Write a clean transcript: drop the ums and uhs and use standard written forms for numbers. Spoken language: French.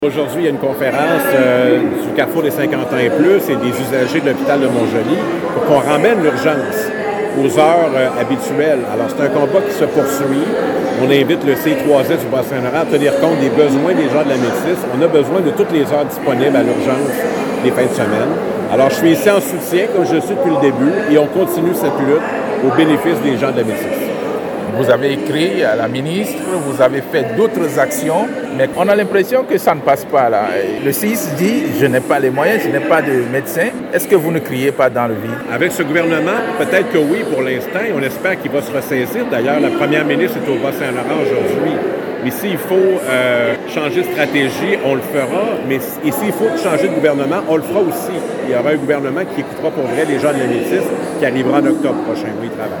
Aujourd'hui, il y a une conférence du Carrefour des 50 ans et plus et des usagers de l'hôpital de Montjoly pour qu'on ramène l'urgence aux heures habituelles. Alors, c'est un combat qui se poursuit. On invite le C3S du Bas-Saint-Laurent à tenir compte des besoins des gens de la métisse. On a besoin de toutes les heures disponibles à l'urgence des fins de semaine. Alors, je suis ici en soutien, comme je le suis depuis le début, et on continue cette lutte au bénéfice des gens de la métisse. Vous avez écrit à la ministre, vous avez fait d'autres actions, mais on a l'impression que ça ne passe pas là. Le CIS dit « je n'ai pas les moyens, je n'ai pas de médecin ». Est-ce que vous ne criez pas dans le vide? Avec ce gouvernement, peut-être que oui pour l'instant, et on espère qu'il va se ressaisir. D'ailleurs, la première ministre est au Bas-Saint-Laurent aujourd'hui. Mais s'il faut changer de stratégie, on le fera. Mais s'il faut changer de gouvernement, on le fera aussi. Il y aura un gouvernement qui écoutera pour vrai les gens de la métisse, qui arrivera en octobre prochain. Oui, il travaille.